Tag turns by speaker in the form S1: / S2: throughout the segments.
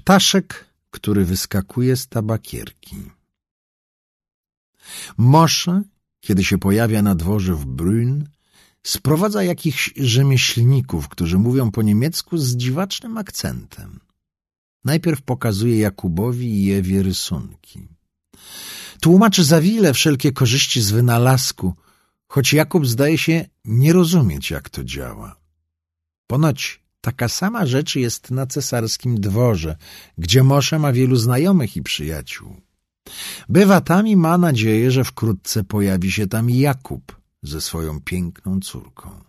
S1: Ptaszek, który wyskakuje z tabakierki. Moshe, kiedy się pojawia na dworze w Brünn, sprowadza jakichś rzemieślników, którzy mówią po niemiecku z dziwacznym akcentem. Najpierw pokazuje Jakubowi i Ewie rysunki. Tłumaczy Zawile wszelkie korzyści z wynalazku, choć Jakub zdaje się nie rozumieć, jak to działa. Ponoć taka sama rzecz jest na cesarskim dworze, gdzie Moshe ma wielu znajomych i przyjaciół. Bywa tam i ma nadzieję, że wkrótce pojawi się tam Jakub ze swoją piękną córką.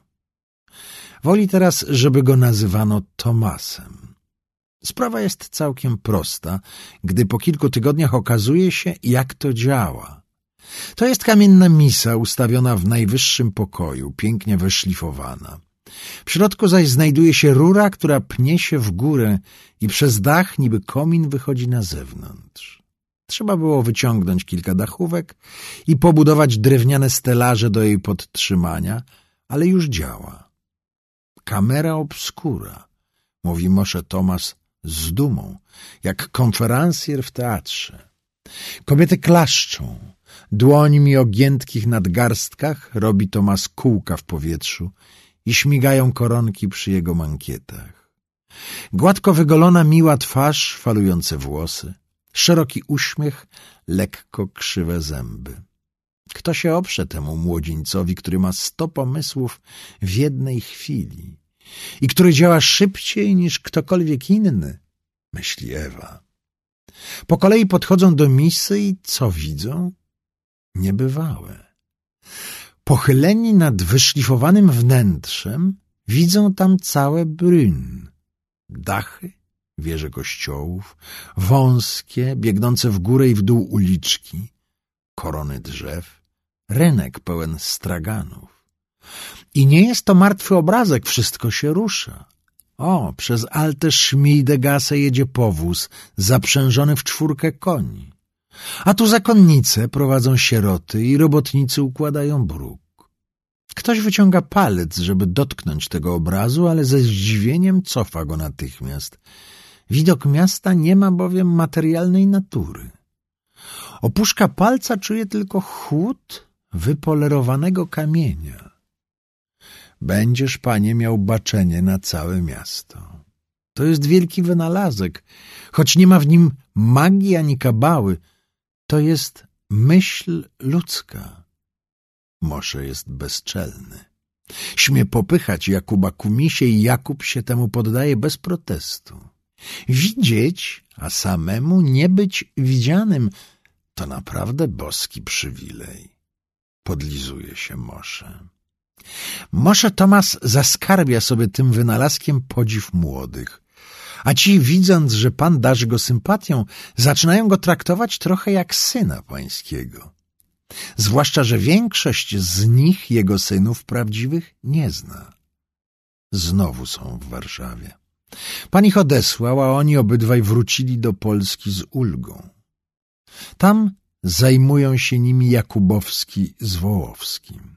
S1: Woli teraz, żeby go nazywano Tomasem. Sprawa jest całkiem prosta, gdy po kilku tygodniach okazuje się, jak to działa. To jest kamienna misa ustawiona w najwyższym pokoju, pięknie wyszlifowana. W środku zaś znajduje się rura, która pnie się w górę i przez dach niby komin wychodzi na zewnątrz. Trzeba było wyciągnąć kilka dachówek i pobudować drewniane stelaże do jej podtrzymania, ale już działa. Camera obscura, mówi Moshe Tomasz z dumą, jak konferencjer w teatrze. Kobiety klaszczą, dłońmi o giętkich nadgarstkach robi Tomasz kółka w powietrzu i śmigają koronki przy jego mankietach. Gładko wygolona, miła twarz, falujące włosy, szeroki uśmiech, lekko krzywe zęby. Kto się oprze temu młodzieńcowi, który ma 100 pomysłów w jednej chwili i który działa szybciej niż ktokolwiek inny, myśli Ewa. Po kolei podchodzą do misy i co widzą? Niebywałe. Pochyleni nad wyszlifowanym wnętrzem widzą tam całe Brünn. Dachy, wieże kościołów, wąskie, biegnące w górę i w dół uliczki, korony drzew, rynek pełen straganów. I nie jest to martwy obrazek, wszystko się rusza. O, przez Alte Schmiedegasse jedzie powóz zaprzężony w 4 koni. A tu zakonnice prowadzą sieroty i robotnicy układają bruk. Ktoś wyciąga palec, żeby dotknąć tego obrazu, ale ze zdziwieniem cofa go natychmiast. Widok miasta nie ma bowiem materialnej natury. Opuszka palca czuje tylko chłód wypolerowanego kamienia. Będziesz, panie, miał baczenie na całe miasto. To jest wielki wynalazek, choć nie ma w nim magii ani kabały. To jest myśl ludzka. Moshe jest bezczelny. Śmie popychać Jakuba ku misie i Jakub się temu poddaje bez protestu. Widzieć, a samemu nie być widzianym, to naprawdę boski przywilej. Podlizuje się Moshe. Moshe Tomasz zaskarbia sobie tym wynalazkiem podziw młodych, a ci, widząc, że pan darzy go sympatią, zaczynają go traktować trochę jak syna pańskiego. Zwłaszcza, że większość z nich jego synów prawdziwych nie zna. Znowu są w Warszawie. Pan ich odesłał, a oni obydwaj wrócili do Polski z ulgą. Tam zajmują się nimi Jakubowski z Wołowskim.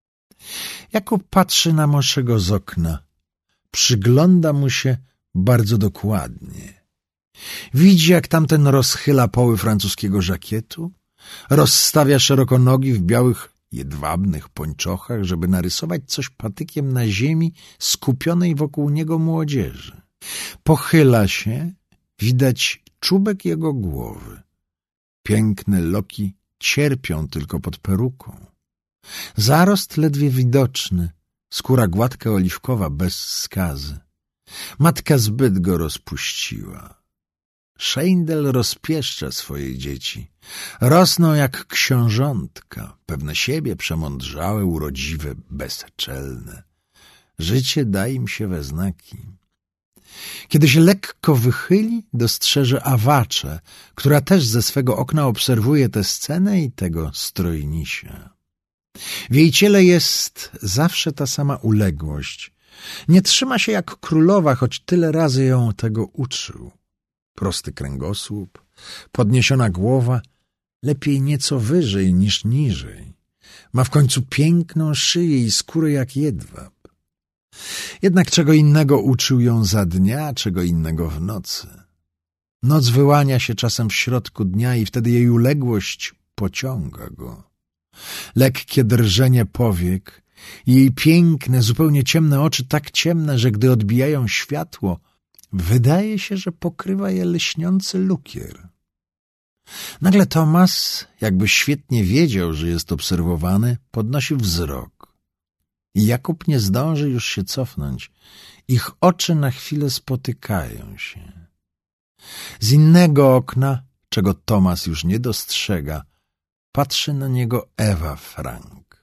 S1: Jakub patrzy na Moszego z okna. Przygląda mu się bardzo dokładnie. Widzi, jak tamten rozchyla poły francuskiego żakietu, rozstawia szeroko nogi w białych, jedwabnych pończochach, żeby narysować coś patykiem na ziemi skupionej wokół niego młodzieży. Pochyla się, widać czubek jego głowy. Piękne loki cierpią tylko pod peruką. Zarost ledwie widoczny, skóra gładka oliwkowa, bez skazy. Matka zbyt go rozpuściła. Szeindel rozpieszcza swoje dzieci. Rosną jak książątka, pewne siebie, przemądrzałe, urodziwe, bezczelne. Życie da im się we znaki. Kiedy się lekko wychyli, dostrzeże awaczę, która też ze swego okna obserwuje tę scenę i tego strojnisia. W jej ciele jest zawsze ta sama uległość. Nie trzyma się jak królowa, choć tyle razy ją tego uczył. Prosty kręgosłup, podniesiona głowa, lepiej nieco wyżej niż niżej. Ma w końcu piękną szyję i skórę jak jedwab. Jednak czego innego uczył ją za dnia, czego innego w nocy. Noc wyłania się czasem w środku dnia i wtedy jej uległość pociąga go. Lekkie drżenie powiek i jej piękne, zupełnie ciemne oczy, tak ciemne, że gdy odbijają światło, wydaje się, że pokrywa je lśniący lukier. Nagle Tomasz, jakby świetnie wiedział, że jest obserwowany, podnosi wzrok. I Jakub nie zdąży już się cofnąć. Ich oczy na chwilę spotykają się. Z innego okna, czego Tomasz już nie dostrzega, patrzy na niego Ewa Frank.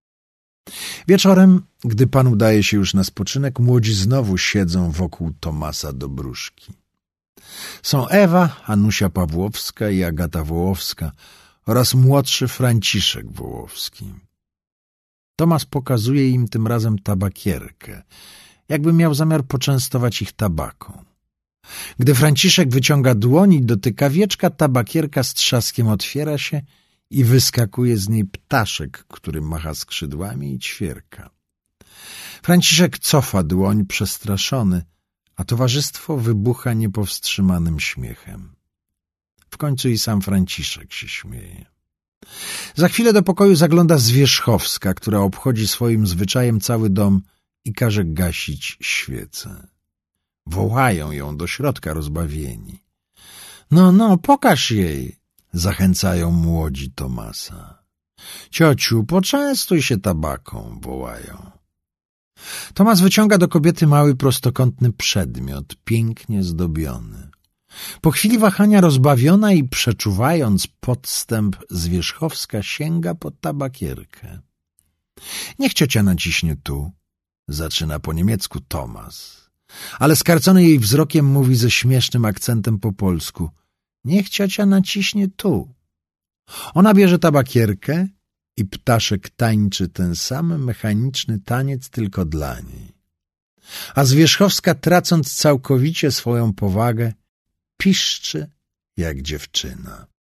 S1: Wieczorem, gdy pan udaje się już na spoczynek, młodzi znowu siedzą wokół Tomasza Dobruszki. Są Ewa, Anusia Pawłowska i Agata Wołowska oraz młodszy Franciszek Wołowski. Tomasz pokazuje im tym razem tabakierkę, jakby miał zamiar poczęstować ich tabaką. Gdy Franciszek wyciąga dłoń i dotyka wieczka, tabakierka z trzaskiem otwiera się i wyskakuje z niej ptaszek, który macha skrzydłami i ćwierka. Franciszek cofa dłoń przestraszony, a towarzystwo wybucha niepowstrzymanym śmiechem. W końcu i sam Franciszek się śmieje. Za chwilę do pokoju zagląda Zwierzchowska, która obchodzi swoim zwyczajem cały dom i każe gasić świece. Wołają ją do środka rozbawieni. No, pokaż jej, zachęcają młodzi Tomasza. Ciociu, poczęstuj się tabaką, wołają. Tomasz wyciąga do kobiety mały prostokątny przedmiot, pięknie zdobiony. Po chwili wahania rozbawiona i przeczuwając podstęp, Zwierzchowska sięga po tabakierkę. Niech ciocia naciśnie tu, zaczyna po niemiecku Tomasz. Ale skarcony jej wzrokiem mówi ze śmiesznym akcentem po polsku. Niech ciocia naciśnie tu. Ona bierze tabakierkę i ptaszek tańczy ten sam mechaniczny taniec tylko dla niej. A Zwierzchowska, tracąc całkowicie swoją powagę, piszczy jak dziewczyna.